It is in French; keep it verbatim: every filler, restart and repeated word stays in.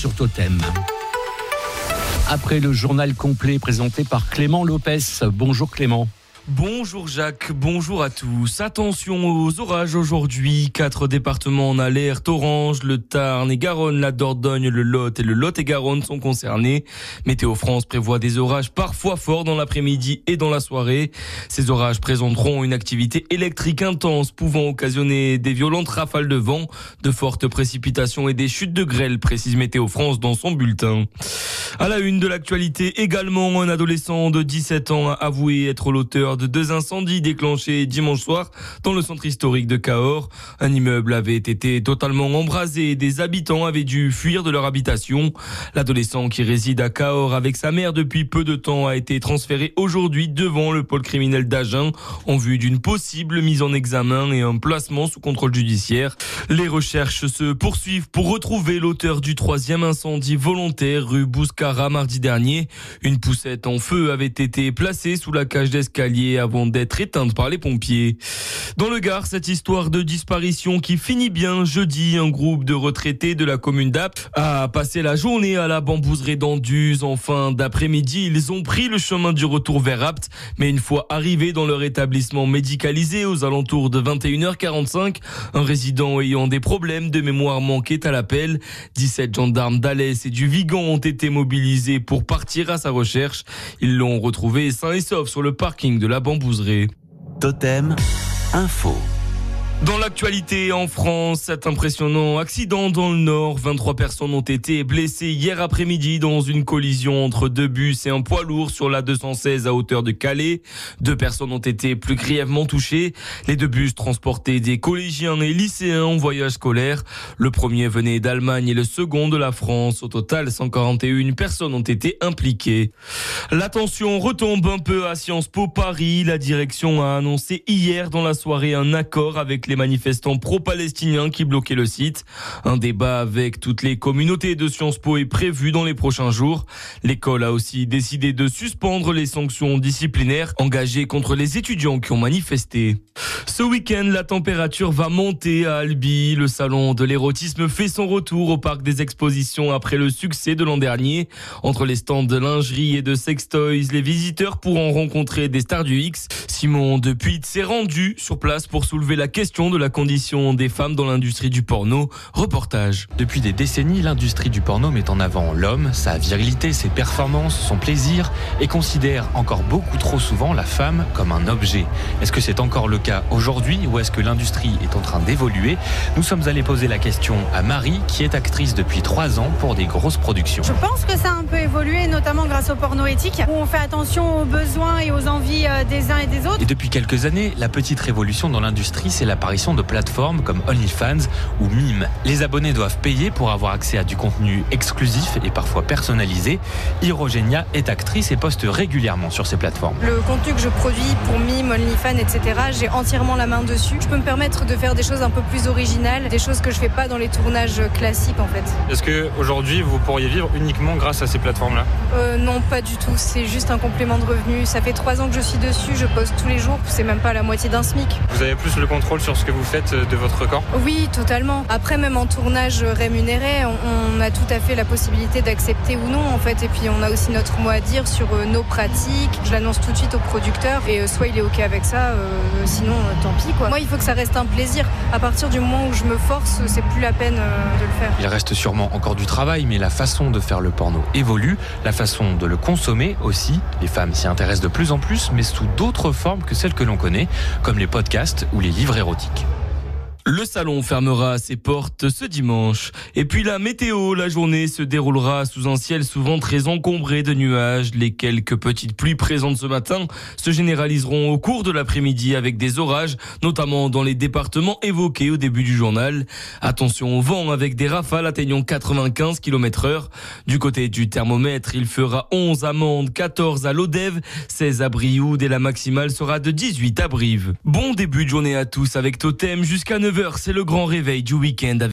sur Totem. Après le journal complet présenté par Clément Lopez. Bonjour Clément. Bonjour Jacques, bonjour à tous. Attention aux orages aujourd'hui. Quatre départements en alerte orange. Le Tarn et Garonne, la Dordogne, le Lot et le Lot-et-Garonne sont concernés. Météo France prévoit des orages parfois forts dans l'après-midi et dans la soirée. Ces orages présenteront une activité électrique intense pouvant occasionner des violentes rafales de vent, de fortes précipitations et des chutes de grêle, précise Météo France dans son bulletin. À la une de l'actualité également, un adolescent de dix-sept ans a avoué être l'auteur de deux incendies déclenchés dimanche soir dans le centre historique de Cahors. Un immeuble avait été totalement embrasé et des habitants avaient dû fuir de leur habitation. L'adolescent qui réside à Cahors avec sa mère depuis peu de temps a été transféré aujourd'hui devant le pôle criminel d'Agen en vue d'une possible mise en examen et un placement sous contrôle judiciaire. Les recherches se poursuivent pour retrouver l'auteur du troisième incendie volontaire rue Bouscara mardi dernier. Une poussette en feu avait été placée sous la cage d'escalier avant d'être éteinte par les pompiers. Dans le Gard, cette histoire de disparition qui finit bien jeudi, un groupe de retraités de la commune d'Apt a passé la journée à la bambouserie d'Anduze. En fin d'après-midi, ils ont pris le chemin du retour vers Apt, mais une fois arrivés dans leur établissement médicalisé aux alentours de vingt et une heures quarante-cinq, un résident ayant des problèmes de mémoire manquait à l'appel. dix-sept gendarmes d'Alès et du Vigan ont été mobilisés pour partir à sa recherche. Ils l'ont retrouvé sain et sauf sur le parking de la bambouserie. Totem Info. Dans l'actualité en France, cet impressionnant accident dans le Nord. vingt-trois personnes ont été blessées hier après-midi dans une collision entre deux bus et un poids lourd sur l'A deux cent seize à hauteur de Calais. Deux personnes ont été plus grièvement touchées. Les deux bus transportaient des collégiens et lycéens en voyage scolaire. Le premier venait d'Allemagne et le second de la France. Au total, cent quarante et une personnes ont été impliquées. La tension retombe un peu à Sciences Po Paris. La direction a annoncé hier dans la soirée un accord avec les les manifestants pro-palestiniens qui bloquaient le site. Un débat avec toutes les communautés de Sciences Po est prévu dans les prochains jours. L'école a aussi décidé de suspendre les sanctions disciplinaires engagées contre les étudiants qui ont manifesté. Ce week-end, la température va monter à Albi. Le salon de l'érotisme fait son retour au parc des expositions après le succès de l'an dernier. Entre les stands de lingerie et de sextoys, les visiteurs pourront rencontrer des stars du X. Simon Depuy s'est rendu sur place pour soulever la question de la condition des femmes dans l'industrie du porno. Reportage. Depuis des décennies, l'industrie du porno met en avant l'homme, sa virilité, ses performances, son plaisir et considère encore beaucoup trop souvent la femme comme un objet. Est-ce que c'est encore le cas aujourd'hui ou est-ce que l'industrie est en train d'évoluer ? Nous sommes allés poser la question à Marie qui est actrice depuis trois ans pour des grosses productions. Je pense que ça a un peu évolué, notamment grâce au porno éthique où on fait attention aux besoins et aux envies des uns et des autres. Et depuis quelques années, la petite révolution dans l'industrie, c'est l'apparition de plateformes comme OnlyFans ou Mime. Les abonnés doivent payer pour avoir accès à du contenu exclusif et parfois personnalisé. Hirogenia est actrice et poste régulièrement sur ces plateformes. Le contenu que je produis pour Mime, OnlyFans, et cetera, j'ai entièrement la main dessus. Je peux me permettre de faire des choses un peu plus originales, des choses que je fais pas dans les tournages classiques en fait. Est-ce que aujourd'hui vous pourriez vivre uniquement grâce à ces plateformes-là ? euh, Non, pas du tout. C'est juste un complément de revenu. Ça fait trois ans que je suis dessus. Je poste tous les jours. C'est même pas la moitié d'un SMIC. Vous avez plus le contrôle sur ce que vous faites de votre corps ? Oui, totalement. Après, même en tournage rémunéré, on, on a tout à fait la possibilité d'accepter ou non, en fait. Et puis, on a aussi notre mot à dire sur euh, nos pratiques. Je l'annonce tout de suite au producteur et euh, soit il est OK avec ça, euh, sinon, euh, tant pis, quoi. Moi, il faut que ça reste un plaisir. À partir du moment où je me force, c'est plus la peine euh, de le faire. Il reste sûrement encore du travail, mais la façon de faire le porno évolue, la façon de le consommer aussi. Les femmes s'y intéressent de plus en plus, mais sous d'autres formes que celles que l'on connaît, comme les podcasts ou les livres érotiques. Le salon fermera ses portes ce dimanche. Et puis la météo, la journée se déroulera sous un ciel souvent très encombré de nuages. Les quelques petites pluies présentes ce matin se généraliseront au cours de l'après-midi avec des orages, notamment dans les départements évoqués au début du journal. Attention au vent avec des rafales atteignant quatre-vingt-quinze kilomètres heure. Du côté du thermomètre, il fera onze à Mende, quatorze à Lodève, seize à Brioude et la maximale sera de dix-huit à Brive. Bon début de journée à tous avec Totem jusqu'à neuf heures, c'est le grand réveil du week-end.